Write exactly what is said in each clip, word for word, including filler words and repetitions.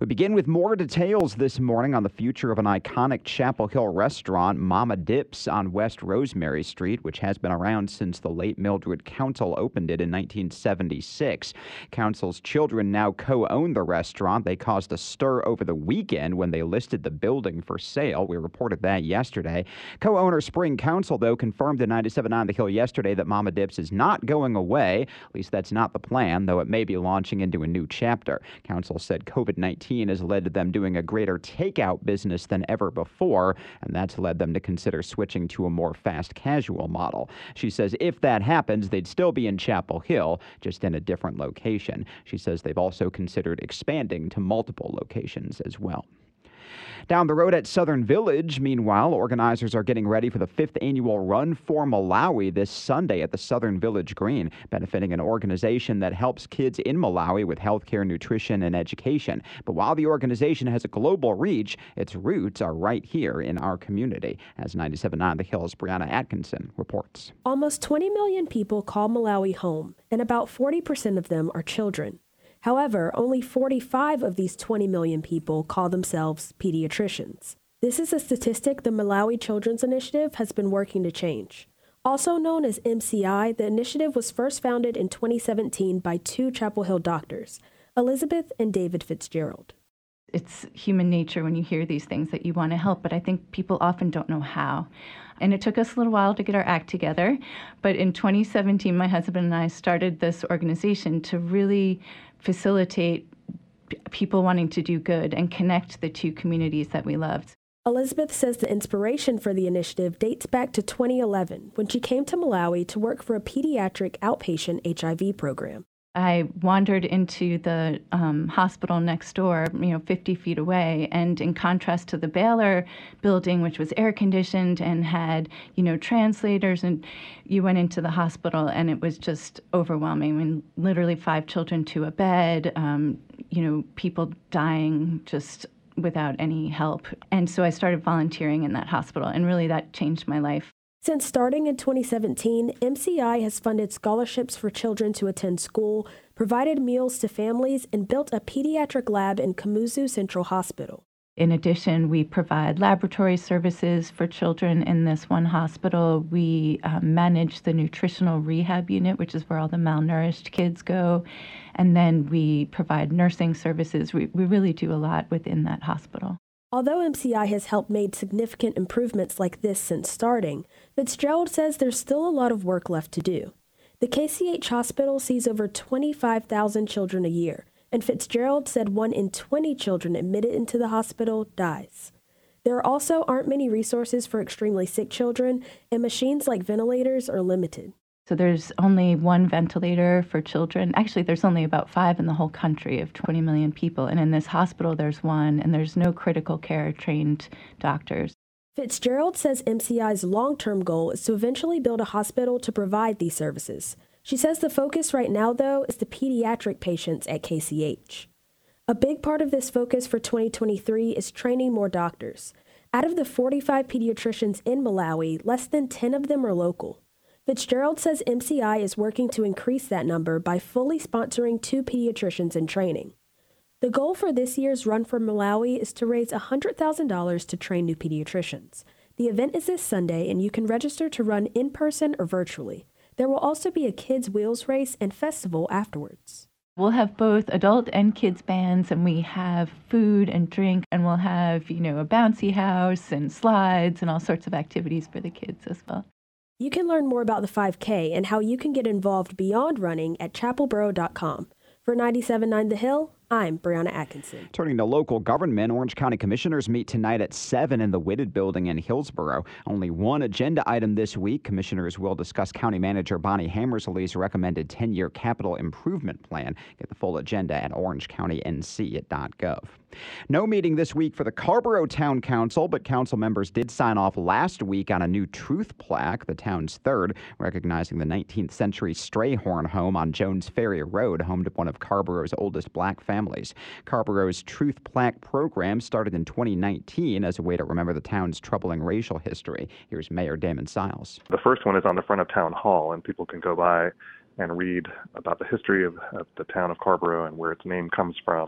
begin with more details this morning on the future of an iconic Chapel Hill restaurant, Mama Dips, on West Rosemary Street, which has been around since the late Mildred Council opened it in nineteen seventy-six. Council's children now co-own the restaurant. They caused a stir over the weekend when they listed the building for sale. We reported that yesterday. Co-owner Spring Council, though, confirmed to ninety-seven point nine The Hill yesterday that Mama Dips is not going away. At least that's not the plan, though it may be launching into a new chapter. Council said COVID nineteen has led to them doing a greater takeout business than ever before, and that's led them to consider switching to a more fast casual model. She says if that happens, they'd still be in Chapel Hill, just in a different location. She says they've also considered expanding to multiple locations as well. Down the road at Southern Village, meanwhile, organizers are getting ready for the fifth annual Run for Malawi this Sunday at the Southern Village Green, benefiting an organization that helps kids in Malawi with healthcare, nutrition, and education. But while the organization has a global reach, its roots are right here in our community. As ninety-seven point nine The Hill's Brianna Atkinson reports. Almost twenty million people call Malawi home, and about forty percent of them are children. However, only forty-five of these twenty million people call themselves pediatricians. This is a statistic the Malawi Children's Initiative has been working to change. Also known as M C I, the initiative was first founded in twenty seventeen by two Chapel Hill doctors, Elizabeth and David Fitzgerald. It's human nature when you hear these things that you want to help, but I think people often don't know how. And it took us a little while to get our act together, but in twenty seventeen, my husband and I started this organization to really facilitate people wanting to do good and connect the two communities that we loved. Elizabeth says the inspiration for the initiative dates back to twenty eleven, when she came to Malawi to work for a pediatric outpatient H I V program. I wandered into the um, hospital next door, you know, fifty feet away, and in contrast to the Baylor building, which was air conditioned and had, you know, translators, and you went into the hospital and it was just overwhelming. I mean, literally five children to a bed, um, you know, people dying just without any help. And so I started volunteering in that hospital, and really that changed my life. Since starting in twenty seventeen, M C I has funded scholarships for children to attend school, provided meals to families, and built a pediatric lab in Kamuzu Central Hospital. In addition, we provide laboratory services for children in this one hospital. We uh, manage the nutritional rehab unit, which is where all the malnourished kids go. And then we provide nursing services. We, we really do a lot within that hospital. Although M C I has helped made significant improvements like this since starting, Fitzgerald says there's still a lot of work left to do. The K C H hospital sees over twenty-five thousand children a year, and Fitzgerald said one in twenty children admitted into the hospital dies. There also aren't many resources for extremely sick children, and machines like ventilators are limited. So there's only one ventilator for children. Actually, there's only about five in the whole country of twenty million people. And in this hospital, there's one, and there's no critical care trained doctors. Fitzgerald says M C I's long-term goal is to eventually build a hospital to provide these services. She says the focus right now, though, is the pediatric patients at K C H. A big part of this focus for twenty twenty-three is training more doctors. Out of the forty-five pediatricians in Malawi, less than ten of them are local. Fitzgerald says M C I is working to increase that number by fully sponsoring two pediatricians in training. The goal for this year's Run for Malawi is to raise one hundred thousand dollars to train new pediatricians. The event is this Sunday, and you can register to run in person or virtually. There will also be a kids' wheels race and festival afterwards. We'll have both adult and kids bands, and we have food and drink, and we'll have, you know, a bouncy house and slides and all sorts of activities for the kids as well. You can learn more about the five K and how you can get involved beyond running at chapel borough dot com. For ninety-seven point nine The Hill, I'm Brianna Atkinson. Turning to local government, Orange County commissioners meet tonight at seven in the Whitted Building in Hillsborough. Only one agenda item this week. Commissioners will discuss County Manager Bonnie Hammersley's recommended ten-year capital improvement plan. Get the full agenda at orange county n c dot gov. No meeting this week for the Carrboro Town Council, but council members did sign off last week on a new truth plaque, the town's third, recognizing the nineteenth century Strayhorn home on Jones Ferry Road, home to one of Carrboro's oldest black families. Carrboro's Truth Plaque program started in twenty nineteen as a way to remember the town's troubling racial history. Here's Mayor Damon Siles. The first one is on the front of Town Hall, and people can go by and read about the history of, of the town of Carrboro and where its name comes from. And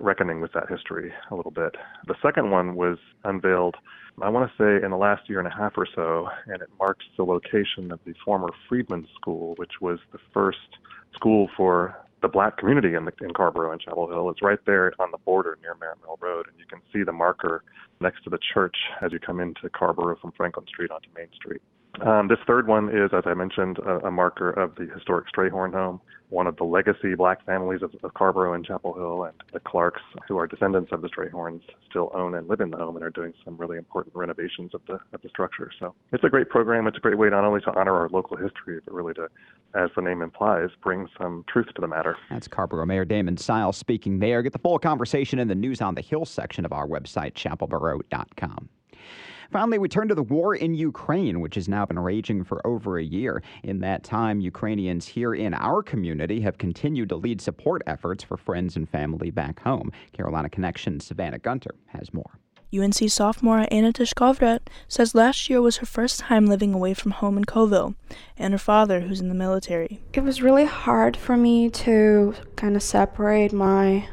reckoning with that history a little bit. The second one was unveiled, I want to say, in the last year and a half or so, and it marks the location of the former Freedman School, which was the first school for the black community in, the, in Carrboro and Chapel Hill. It's right there on the border near Merritt Mill Road, and you can see the marker next to the church as you come into Carrboro from Franklin Street onto Main Street. Um, this third one is, as I mentioned, a, a marker of the historic Strayhorn home, one of the legacy black families of, of Carrboro and Chapel Hill, and the Clarks, who are descendants of the Strayhorns, still own and live in the home and are doing some really important renovations of the of the structure. So it's a great program. It's a great way not only to honor our local history, but really to, as the name implies, bring some truth to the matter. That's Carrboro Mayor Damon Siles speaking there. Get the full conversation in the News on the Hill section of our website, chapel borough dot com. Finally, we turn to the war in Ukraine, which has now been raging for over a year. In that time, Ukrainians here in our community have continued to lead support efforts for friends and family back home. Carolina Connection's Savannah Gunter has more. U N C sophomore Anna Tishkovrat says last year was her first time living away from home in Colville, and her father, who's in the military. It was really hard for me to kind of separate my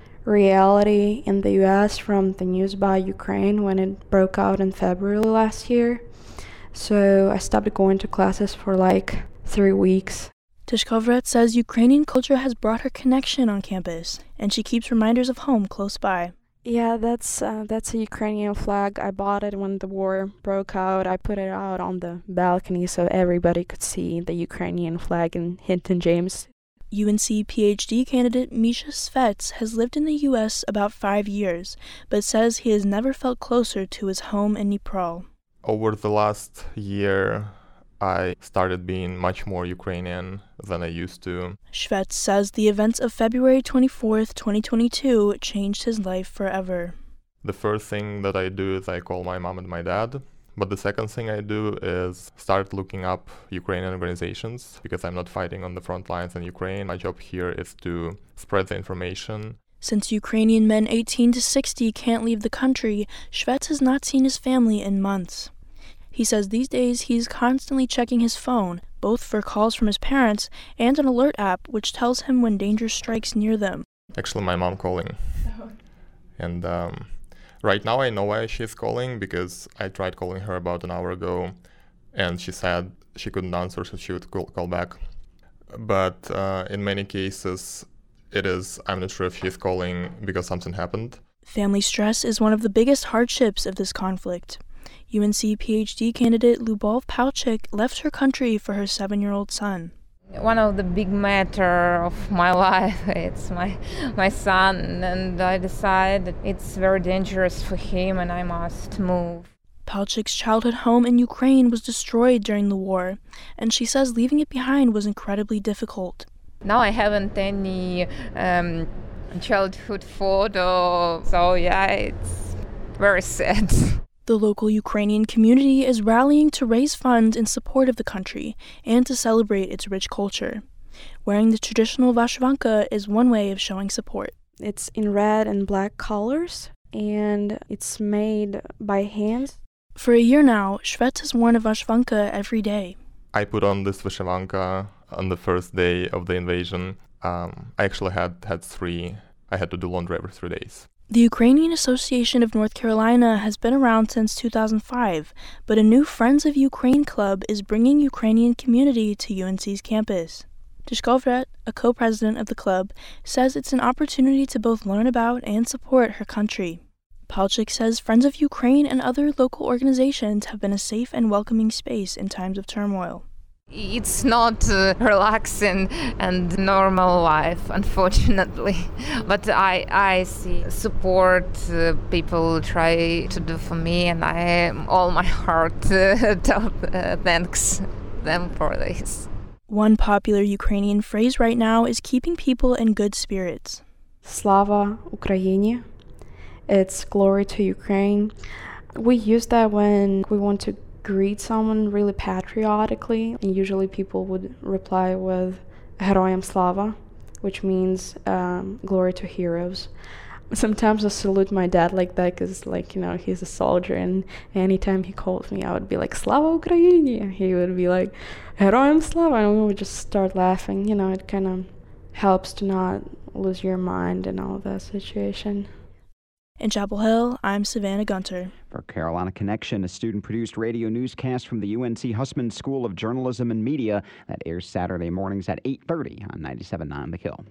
reality in the U S from the news about Ukraine when it broke out in February last year. So I stopped going to classes for like three weeks. Tishkovrat says Ukrainian culture has brought her connection on campus, and she keeps reminders of home close by. Yeah, that's uh, that's a Ukrainian flag. I bought it when the war broke out. I put it out on the balcony so everybody could see the Ukrainian flag in Hinton James. U N C PhD candidate Misha Svets has lived in the U S about five years, but says he has never felt closer to his home in Dnipro. Over the last year, I started being much more Ukrainian than I used to. Svets says the events of February twenty-fourth, twenty twenty-two changed his life forever. The first thing that I do is I call my mom and my dad. But the second thing I do is start looking up Ukrainian organizations because I'm not fighting on the front lines in Ukraine. My job here is to spread the information. Since Ukrainian men eighteen to sixty can't leave the country, Svets has not seen his family in months. He says these days he's constantly checking his phone, both for calls from his parents and an alert app which tells him when danger strikes near them. Actually, my mom calling. Oh. And um, right now I know why she's calling because I tried calling her about an hour ago and she said she couldn't answer, so she would call, call back. But uh, in many cases, it is, I'm not sure if she's calling because something happened. Family stress is one of the biggest hardships of this conflict. U N C PhD candidate Lubov Palchik left her country for her seven-year-old son. One of the big matter of my life, it's my my son, and I decided it's very dangerous for him and I must move. Palchik's childhood home in Ukraine was destroyed during the war, and she says leaving it behind was incredibly difficult. Now I haven't any um, childhood photo, so yeah, it's very sad. The local Ukrainian community is rallying to raise funds in support of the country and to celebrate its rich culture. Wearing the traditional vashvanka is one way of showing support. It's in red and black colors, and it's made by hand. For a year now, Svets has worn a vashvanka every day. I put on this vashvanka on the first day of the invasion. Um, I actually had, had three. I had to do laundry every three days. The Ukrainian Association of North Carolina has been around since two thousand five, but a new Friends of Ukraine club is bringing Ukrainian community to U N C's campus. Tishkovrat, a co-president of the club, says it's an opportunity to both learn about and support her country. Palchik says Friends of Ukraine and other local organizations have been a safe and welcoming space in times of turmoil. It's not uh, relaxing and normal life, unfortunately. But I, I see support uh, people try to do for me, and I all my heart uh, tell, uh, thanks them for this. One popular Ukrainian phrase right now is keeping people in good spirits. Slava Ukraini. It's glory to Ukraine. We use that when we want to greet someone really patriotically, and usually people would reply with Heroyam Slava, which means um, glory to heroes. Sometimes I salute my dad like that because, like, you know, he's a soldier, and anytime he called me, I would be like, Slava Ukraini! He would be like, Heroyam Slava! And we would just start laughing. You know, it kind of helps to not lose your mind and all that situation. In Chapel Hill, I'm Savannah Gunter. For Carolina Connection, a student-produced radio newscast from the U N C Hussman School of Journalism and Media that airs Saturday mornings at eight thirty on ninety-seven point nine The Hill.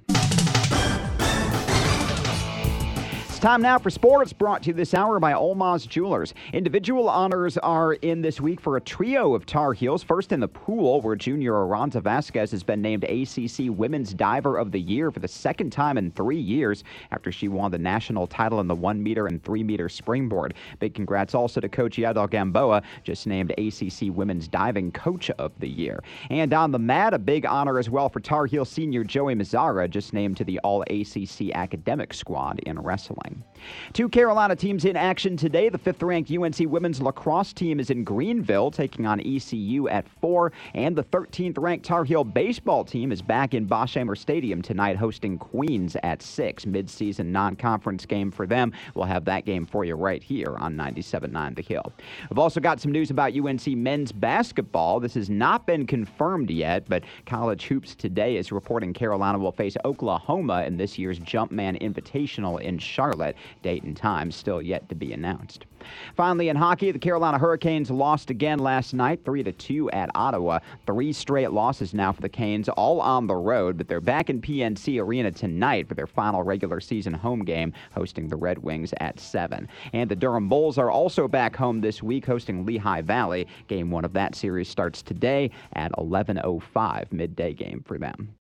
Time now for sports, brought to you this hour by Olmaz Jewelers. Individual honors are in this week for a trio of Tar Heels. First in the pool, where junior Aranza Vasquez has been named A C C Women's Diver of the Year for the second time in three years after she won the national title in the one-meter and three-meter springboard. Big congrats also to Coach Yadal Gamboa, just named A C C Women's Diving Coach of the Year. And on the mat, a big honor as well for Tar Heel senior Joey Mazzara, just named to the All-A C C Academic Squad in wrestling. Two Carolina teams in action today. The fifth-ranked U N C women's lacrosse team is in Greenville, taking on E C U at four, and the thirteenth-ranked Tar Heel baseball team is back in Boshamer Stadium tonight, hosting Queens at six. Mid-season non-conference game for them. We'll have that game for you right here on ninety-seven point nine The Hill. We've also got some news about U N C men's basketball. This has not been confirmed yet, but College Hoops Today is reporting Carolina will face Oklahoma in this year's Jumpman Invitational in Charlotte. Date and time still yet to be announced. Finally, in hockey, the Carolina Hurricanes lost again last night, three to two at Ottawa. Three straight losses now for the Canes, all on the road, but they're back in P N C Arena tonight for their final regular season home game, hosting the Red Wings at seven. And the Durham Bulls are also back home this week, hosting Lehigh Valley. Game one of that series starts today at eleven oh five, midday game for them.